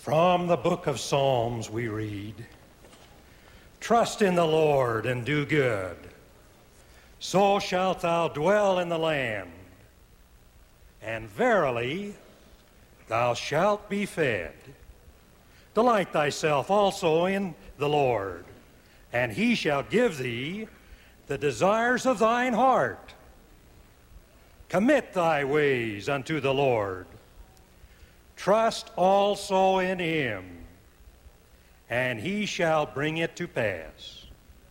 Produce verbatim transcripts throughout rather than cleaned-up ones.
From the book of Psalms we read, "Trust in the Lord and do good, so shalt thou dwell in the land, and verily thou shalt be fed. Delight thyself also in the Lord, and he shall give thee the desires of thine heart. Commit thy ways unto the Lord. Trust also in him, and he shall bring it to pass.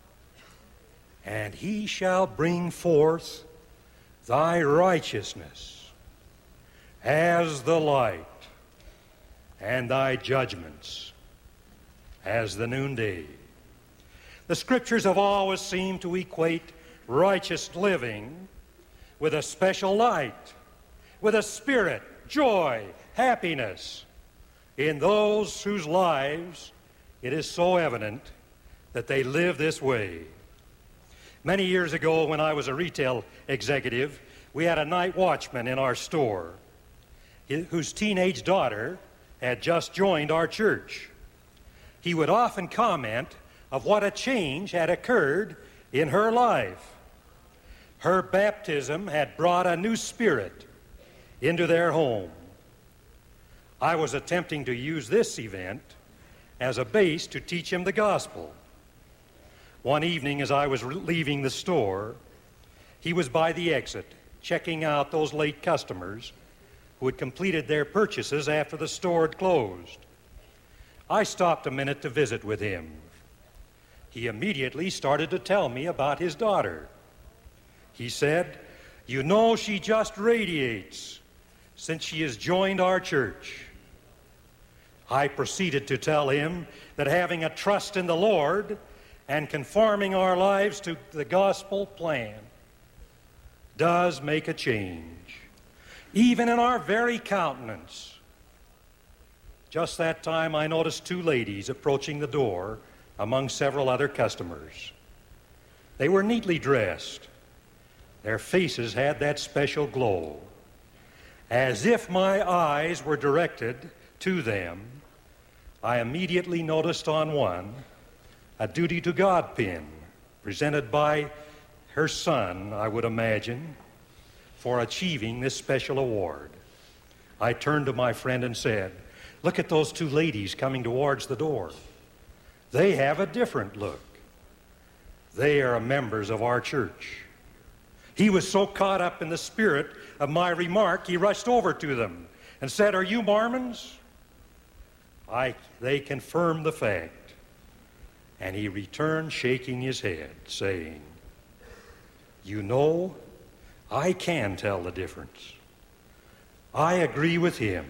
And he shall bring forth thy righteousness as the light, and thy judgments as the noonday." The Scriptures have always seemed to equate righteous living with a special light, with a spirit, joy, happiness in those whose lives it is so evident that they live this way. Many years ago, when I was a retail executive, we had a night watchman in our store whose teenage daughter had just joined our church. He would often comment of what a change had occurred in her life. Her baptism had brought a new spirit into their home. I was attempting to use this event as a base to teach him the gospel. One evening, as I was leaving the store, he was by the exit, checking out those late customers who had completed their purchases after the store had closed. I stopped a minute to visit with him. He immediately started to tell me about his daughter. He said, "You know, she just radiates since she has joined our church." I proceeded to tell him that having a trust in the Lord and conforming our lives to the gospel plan does make a change, even in our very countenance. Just that time, I noticed two ladies approaching the door among several other customers. They were neatly dressed. Their faces had that special glow. As if my eyes were directed to them, I immediately noticed on one a Duty to God pin presented by her son, I would imagine, for achieving this special award. I turned to my friend and said, "Look at those two ladies coming towards the door. They have a different look. They are members of our church." He was so caught up in the spirit of my remark, he rushed over to them and said, "Are you Mormons?" I, they confirmed the fact, and he returned shaking his head, saying, "You know, I can tell the difference. I agree with him.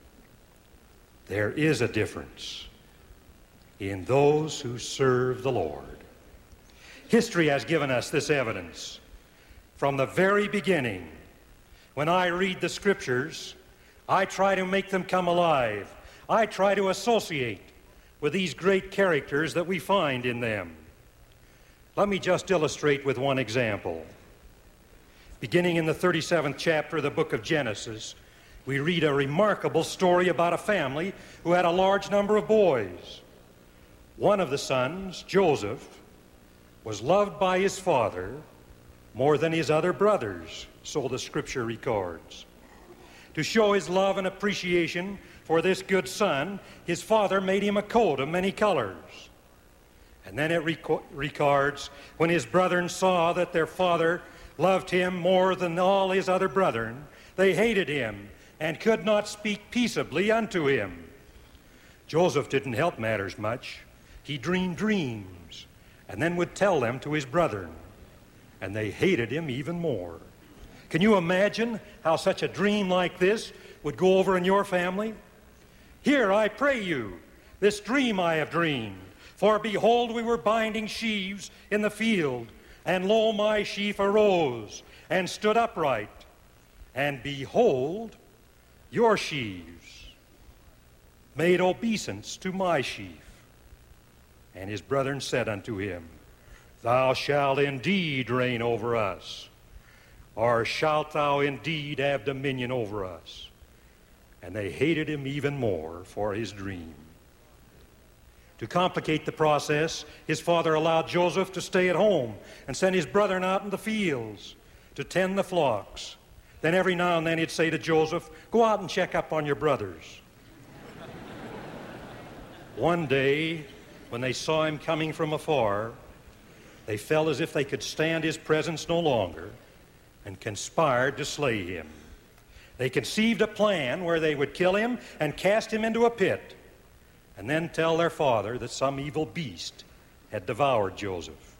There is a difference in those who serve the Lord." History has given us this evidence. From the very beginning, when I read the Scriptures, I try to make them come alive. I try to associate with these great characters that we find in them. Let me just illustrate with one example. Beginning in the thirty-seventh chapter of the book of Genesis, we read a remarkable story about a family who had a large number of boys. One of the sons, Joseph, was loved by his father more than his other brothers, so the Scripture records. To show his love and appreciation for this good son, his father made him a coat of many colors. And then it reco- records, when his brethren saw that their father loved him more than all his other brethren, they hated him and could not speak peaceably unto him. Joseph didn't help matters much. He dreamed dreams and then would tell them to his brethren, and they hated him even more. Can you imagine how such a dream like this would go over in your family? "Here, I pray you, this dream I have dreamed. For behold, we were binding sheaves in the field, and lo, my sheaf arose and stood upright. And behold, your sheaves made obeisance to my sheaf. And his brethren said unto him, Thou shalt indeed reign over us, or shalt thou indeed have dominion over us? and they hated him even more for his dream. To complicate the process, his father allowed Joseph to stay at home and send his brethren out in the fields to tend the flocks. Then every now and then he'd say to Joseph, "Go out and check up on your brothers." One day, when they saw him coming from afar, they felt as if they could stand his presence no longer and conspired to slay him. They conceived a plan where they would kill him and cast him into a pit, and then tell their father that some evil beast had devoured Joseph.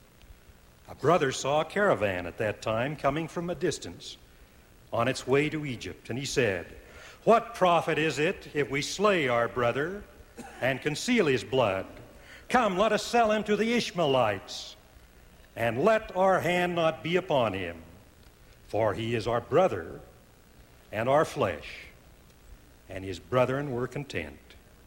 A brother saw a caravan at that time coming from a distance on its way to Egypt, and he said, "What profit is it if we slay our brother and conceal his blood? Come, let us sell him to the Ishmaelites, and let our hand not be upon him, for he is our brother and our flesh." And his brethren were content.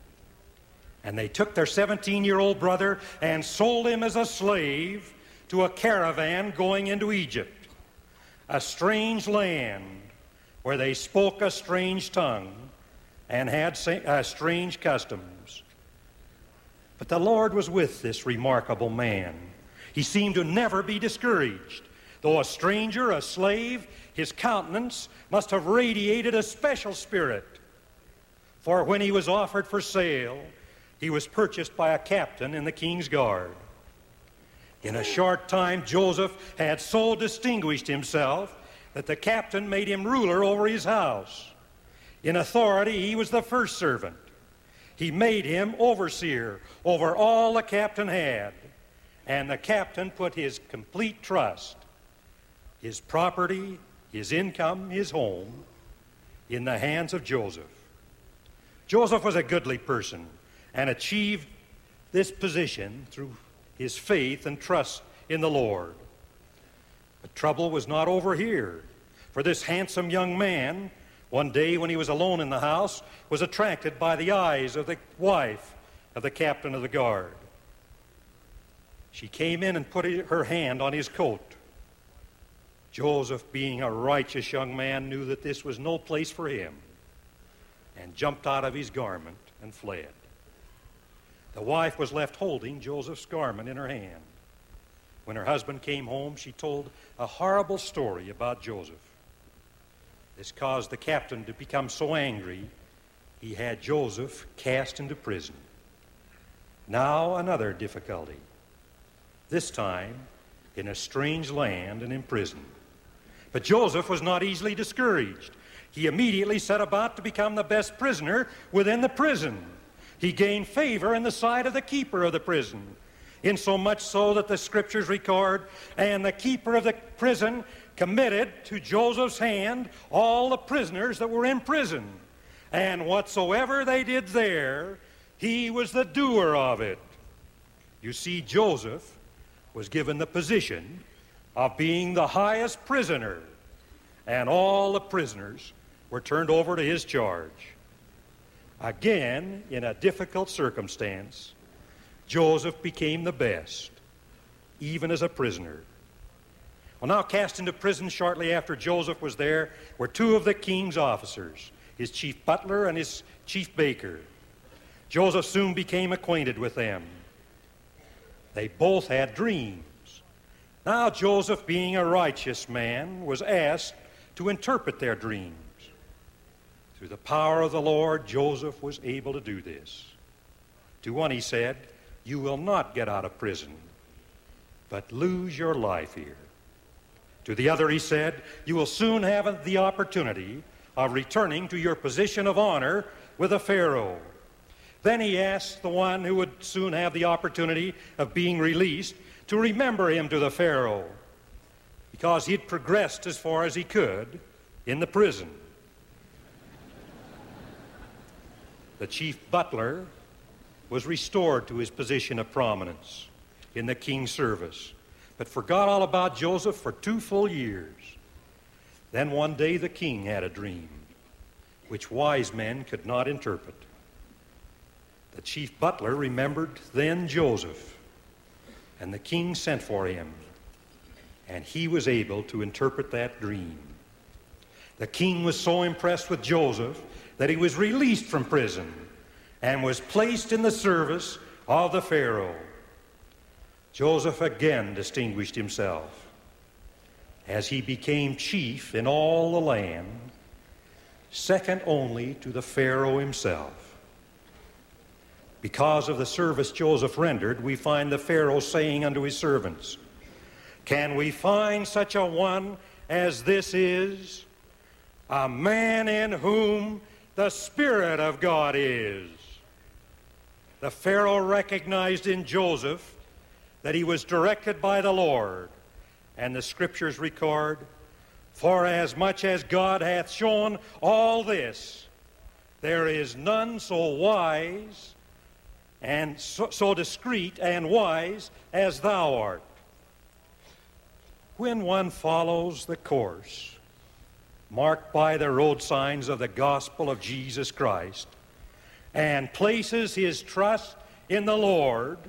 And they took their seventeen-year-old brother and sold him as a slave to a caravan going into Egypt, a strange land where they spoke a strange tongue and had uh, strange customs. But the Lord was with this remarkable man. He seemed to never be discouraged. Though a stranger, a slave, his countenance must have radiated a special spirit. For when he was offered for sale, he was purchased by a captain in the king's guard. In a short time, Joseph had so distinguished himself that the captain made him ruler over his house. In authority, he was the first servant. He made him overseer over all the captain had, and the captain put his complete trust, his property, his income, his home, in the hands of Joseph. Joseph was a goodly person and achieved this position through his faith and trust in the Lord. But trouble was not over here, for this handsome young man, one day when he was alone in the house, was attracted by the eyes of the wife of the captain of the guard. She came in and put her hand on his coat. Joseph, being a righteous young man, knew that this was no place for him, and jumped out of his garment and fled. The wife was left holding Joseph's garment in her hand. When her husband came home, she told a horrible story about Joseph. This caused the captain to become so angry, he had Joseph cast into prison. Now another difficulty, this time in a strange land and in prison. But Joseph was not easily discouraged. He immediately set about to become the best prisoner within the prison. He gained favor in the sight of the keeper of the prison, insomuch so that the scriptures record, and the keeper of the prison committed to Joseph's hand all the prisoners that were in prison. And whatsoever they did there, he was the doer of it. You see, Joseph was given the position of being the highest prisoner, and all the prisoners were turned over to his charge. Again, in a difficult circumstance, Joseph became the best, even as a prisoner. Well, now cast into prison shortly after Joseph was there were two of the king's officers, his chief butler and his chief baker. Joseph soon became acquainted with them. They both had dreams. Now Joseph, being a righteous man, was asked to interpret their dreams. Through the power of the Lord, Joseph was able to do this. To one he said, "You will not get out of prison, but lose your life here." To the other he said, "You will soon have the opportunity of returning to your position of honor with the Pharaoh." Then he asked the one who would soon have the opportunity of being released to remember him to the Pharaoh, because he'd progressed as far as he could in the prison. The chief butler was restored to his position of prominence in the king's service, but forgot all about Joseph for two full years. Then one day the king had a dream, which wise men could not interpret. The chief butler remembered then Joseph, and the king sent for him, and he was able to interpret that dream. The king was so impressed with Joseph that he was released from prison and was placed in the service of the Pharaoh. Joseph again distinguished himself as he became chief in all the land, second only to the Pharaoh himself. Because of the service Joseph rendered, we find the Pharaoh saying unto his servants, "Can we find such a one as this is, a man in whom the Spirit of God is?" The Pharaoh recognized in Joseph that he was directed by the Lord, and the Scriptures record, "For as much as God hath shown all this, there is none so wise and so, so discreet and wise as thou art." When one follows the course marked by the road signs of the gospel of Jesus Christ and places his trust in the Lord,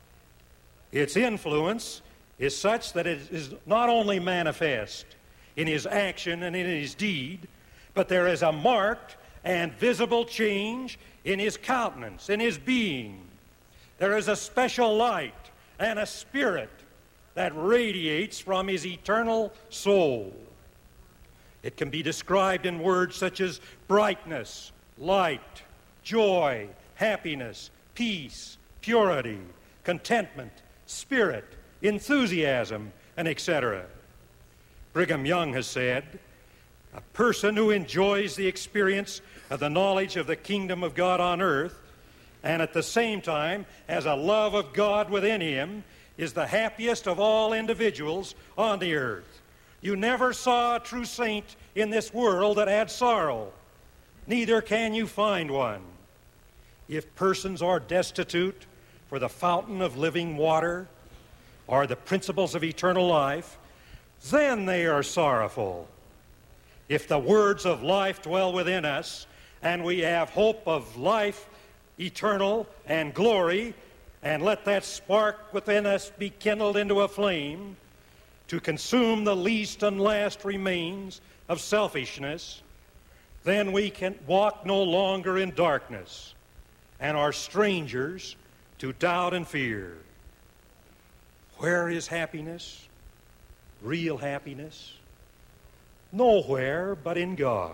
its influence is such that it is not only manifest in his action and in his deed, but there is a marked and visible change in his countenance, in his being. There is a special light and a spirit that radiates from his eternal soul. It can be described in words such as brightness, light, joy, happiness, peace, purity, contentment, spirit, enthusiasm, and et cetera. Brigham Young has said, "A person who enjoys the experience of the knowledge of the kingdom of God on earth and at the same time has a love of God within him is the happiest of all individuals on the earth. You never saw a true saint in this world that had sorrow. Neither can you find one. If persons are destitute for the fountain of living water or the principles of eternal life, then they are sorrowful. If the words of life dwell within us and we have hope of life eternal and glory, and let that spark within us be kindled into a flame to consume the least and last remains of selfishness, then we can walk no longer in darkness and are strangers to doubt and fear. Where is happiness? Real happiness? Nowhere but in God.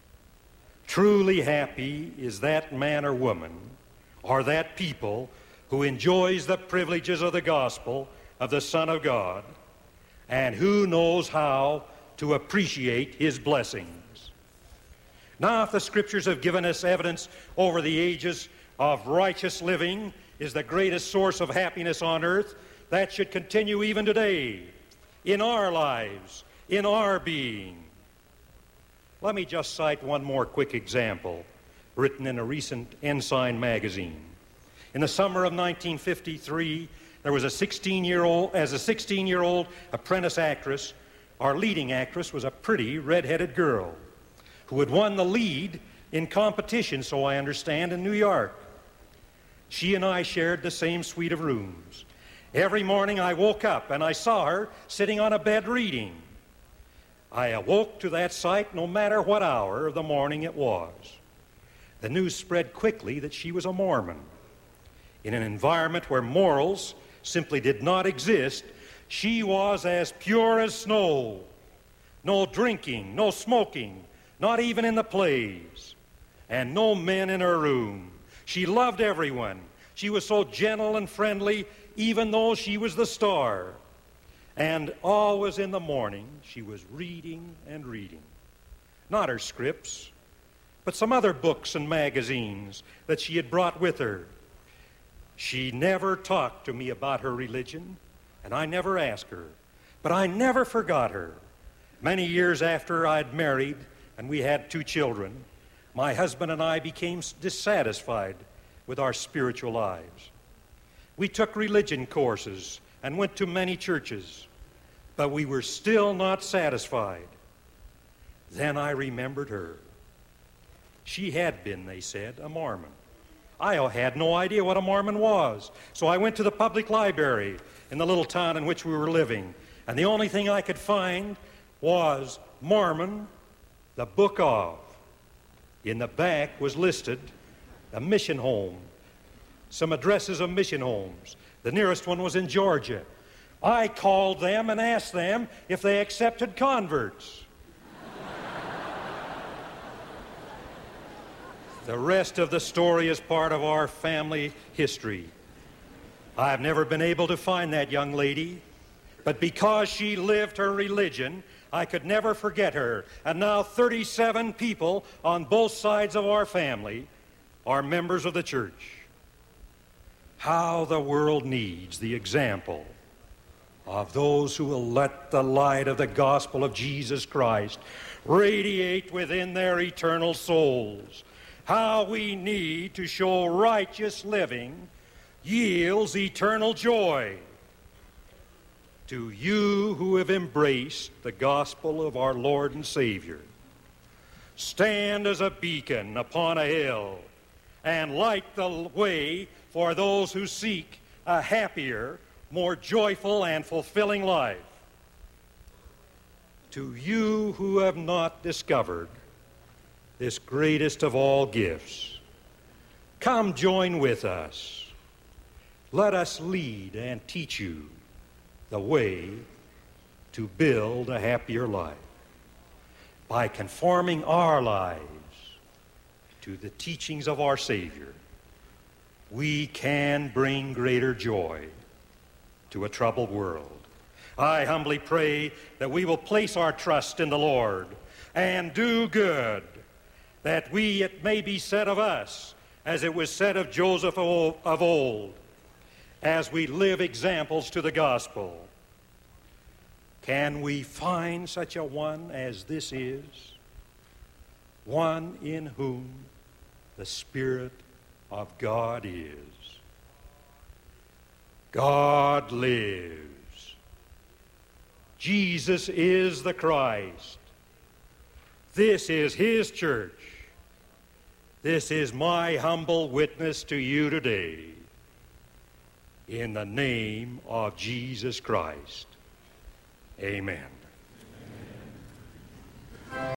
Truly happy is that man or woman or that people who enjoys the privileges of the gospel of the Son of God and who knows how to appreciate his blessings. Now, if the Scriptures have given us evidence over the ages of righteous living is the greatest source of happiness on earth, that should continue even today in our lives, in our being. Let me just cite one more quick example written in a recent Ensign magazine. In the summer of nineteen fifty-three, there was a sixteen-year-old, as a sixteen-year-old apprentice actress, our leading actress was a pretty red-headed girl who had won the lead in competition, so I understand, in New York. She and I shared the same suite of rooms. Every morning I woke up and I saw her sitting on a bed reading. I awoke to that sight no matter what hour of the morning it was. The news spread quickly that she was a Mormon. In an environment where morals simply did not exist, she was as pure as snow. No drinking, no smoking, not even in the plays, and no men in her room. She loved everyone. She was so gentle and friendly, even though she was the star. And always in the morning, she was reading and reading. Not her scripts, but some other books and magazines that she had brought with her. She never talked to me about her religion, and I never asked her, but I never forgot her. Many years after I'd married and we had two children, my husband and I became dissatisfied with our spiritual lives. We took religion courses and went to many churches, but we were still not satisfied. Then I remembered her. She had been, they said, a Mormon. I had no idea what a Mormon was, so I went to the public library in the little town in which we were living, and the only thing I could find was Mormon, the book of. In the back was listed a mission home, some addresses of mission homes. The nearest one was in Georgia. I called them and asked them if they accepted converts. The rest of the story is part of our family history. I've never been able to find that young lady, but because she lived her religion, I could never forget her. And now thirty-seven people on both sides of our family are members of the church. How the world needs the example of those who will let the light of the gospel of Jesus Christ radiate within their eternal souls. How we need to show righteous living yields eternal joy. To you who have embraced the gospel of our Lord and Savior, stand as a beacon upon a hill and light the way for those who seek a happier, more joyful and fulfilling life. To you who have not discovered this greatest of all gifts, come join with us. Let us lead and teach you the way to build a happier life by conforming our lives to the teachings of our Savior. We can bring greater joy to a troubled world. I humbly pray that we will place our trust in the Lord and do good, that we, it may be said of us, as it was said of Joseph of old, as we live examples to the gospel. Can we find such a one as this is? One in whom the Spirit of God is. God lives. Jesus is the Christ. This is His church. This is my humble witness to you today. In the name of Jesus Christ. Amen.